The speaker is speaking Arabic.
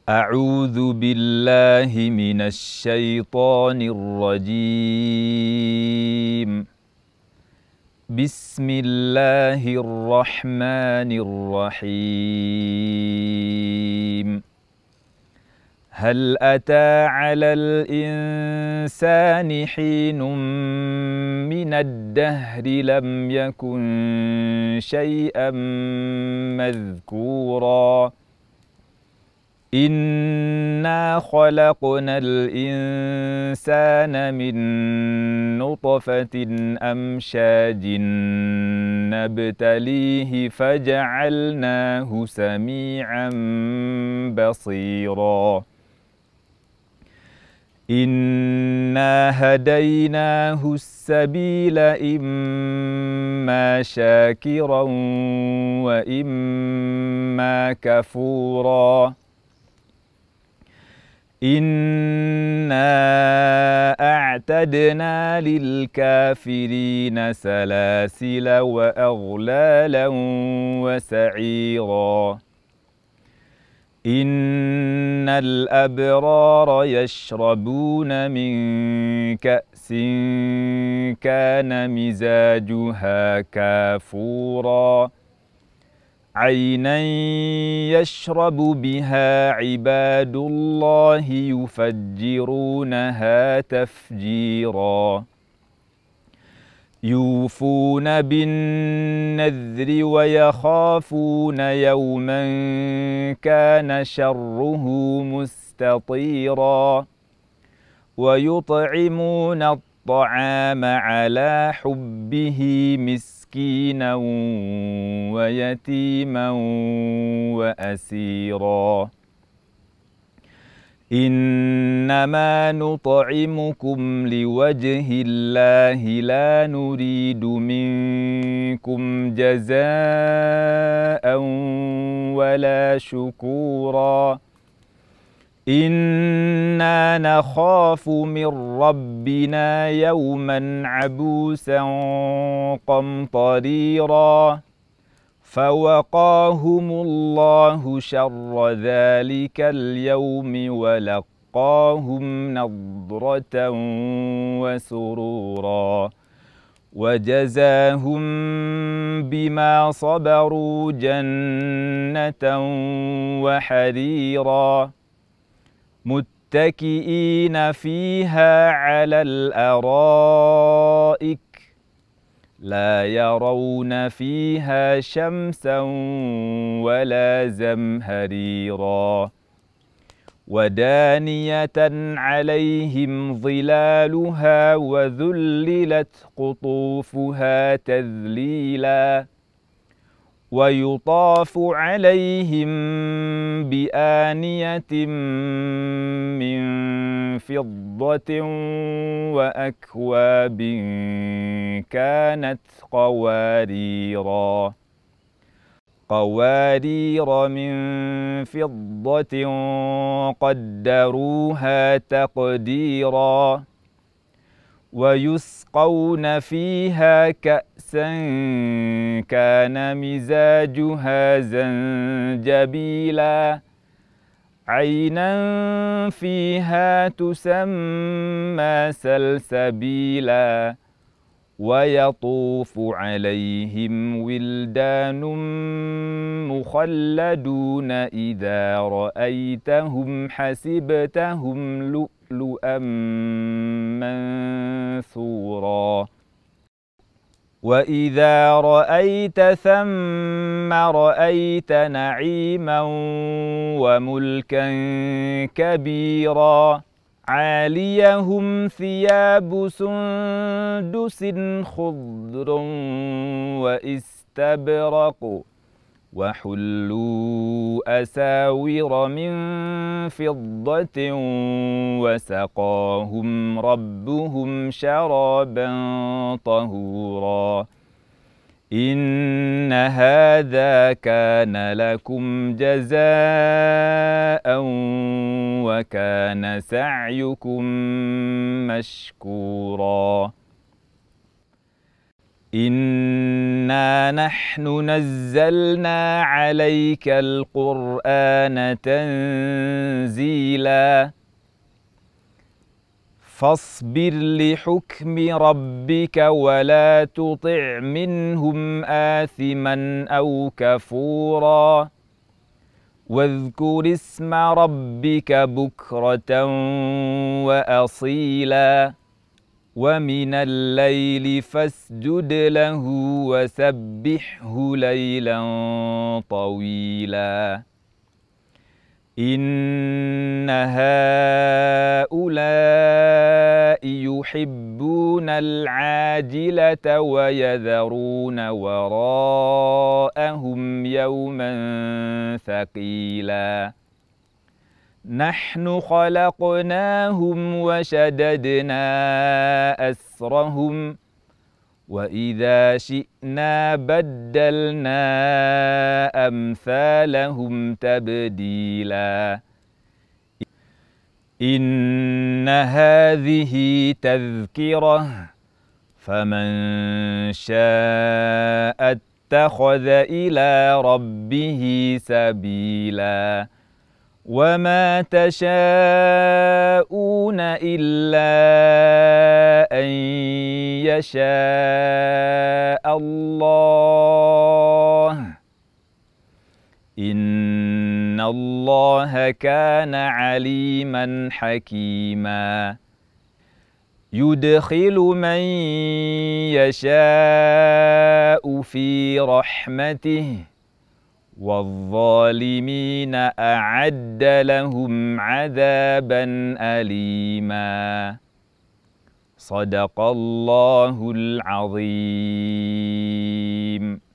أعوذ بالله من الشيطان الرجيم. بسم الله الرحمن الرحيم. هل أتى على الإنسان حين من الدهر لم يكن شيئا مذكورا إنا خلقنا الإنسان من نطفة أمشاج نبتليه فجعلناه سميعا بصيرا إنا هديناه السبيل إما شاكرا وإما كفورا إنا أعتدنا للكافرين سلاسل وأغلالا وسعيرا إن الأبرار يشربون من كأس كان مزاجها كافورا عينا يشرب بها عباد الله يفجرونها تفجيرا يوفون بالنذر ويخافون يوما كان شره مستطيرا ويطعمون الطعام على حبه مسكينا ويتيما وأسيرا إنما نطعمكم لوجه الله لا نريد منكم جزاء ولا شكورا إنا نخاف من ربنا يوما عبوسا قمطريرا فوقاهم الله شر ذلك اليوم ولقاهم نضرة وسرورا وجزاهم بما صبروا جنة وحريرا متكئين فيها على الأرائك لا يرون فيها شمسا ولا زمهريرا ودانية عليهم ظلالها وذللت قطوفها تذليلا ويطاف عليهم بآنية من فضة وأكواب كانت قوارير من فضة قدروها تقديرا ويسقون فيها كأسا كان مزاجها زنجبيلا عينا فيها تسمى سلسبيلا ويطوف عليهم ولدان مخلدون إذا رأيتهم حسبتهم لؤلؤا منثورا وإذا رأيت ثم رأيت نعيما وملكا كبيرا عاليهم ثياب سندس خضر واستبرق وحلوا أساور من فضة وسقاهم ربهم شرابا طهورا إن هذا كان لكم جزاء وكان سعيكم مشكورا إنا نحن نزلنا عليك القرآن تنزيلا فاصبر لحكم ربك ولا تطع منهم آثما أو كفورا واذكر اسم ربك بكرة وأصيلا ومن الليل فاسجد له وسبحه ليلا طويلا إن هؤلاء يحبون العاجلة ويذرون وراءهم يوما ثقيلا نحن خلقناهم وشددنا أسرهم وإذا شئنا بدلنا أمثالهم تبديلا إن هذه تذكرة فمن شاء اتخذ إلى ربه سبيلا وما تشاءون إلا أن يشاء الله إن الله كان عليما حكيما يدخل من يشاء في رحمته والظالمين أعد لهم عذابا أليما صدق الله العظيم.